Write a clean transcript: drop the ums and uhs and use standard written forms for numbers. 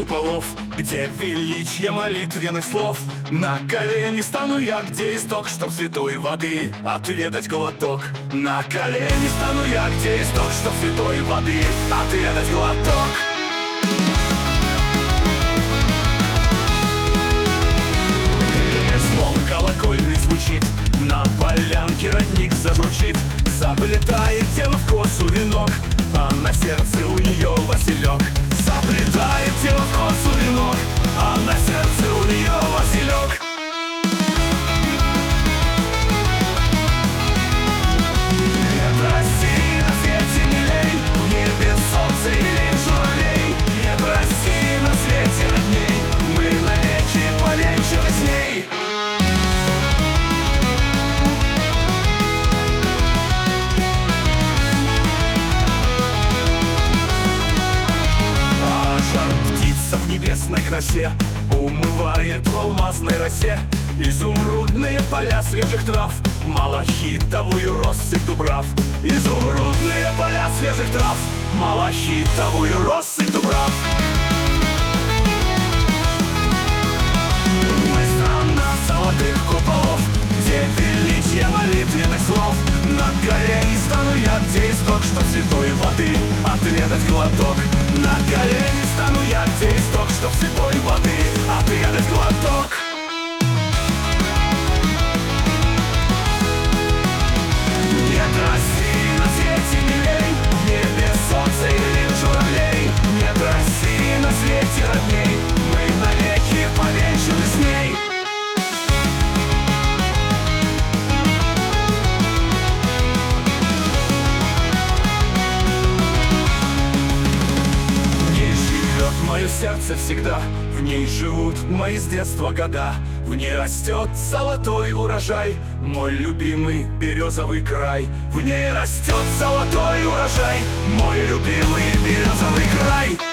куполов, где величие молитвенных слов. На колени стану я, где исток, чтоб святой воды отведать глоток. На колени стану я, где исток, чтоб святой воды отведать глоток. Звон колокольный звучит, на полянке родник зазвучит. Заплетает тело в косу венок, а на сердце у нее василек. Заплетает тело в косу венок, а на сердце у нее василек. Нет России на свете милей, в небе солнце и лень журавлей. Нет России на свете родней, мы навеки повенчаны с ней. В небесной красе умывает в алмазной росе изумрудные поля свежих трав, малахитовую россыпь дубрав. Изумрудные поля свежих трав, малахитовую россыпь дубрав. Мы страна золотых куполов, где величие молитвенных слов. На колени стану я, где исток, чтоб святой воды отведать глоток. На колени стану я, где исток, чтоб святой воды отведать глоток. Нет России на свете милей, в небе солнце и лень журавлей. Нет России на свете родней, мы навеки повенчаны с ней. Мое сердце всегда, в ней живут мои с детства года. В ней растет золотой урожай, мой любимый березовый край. В ней растет золотой урожай, мой любимый березовый край.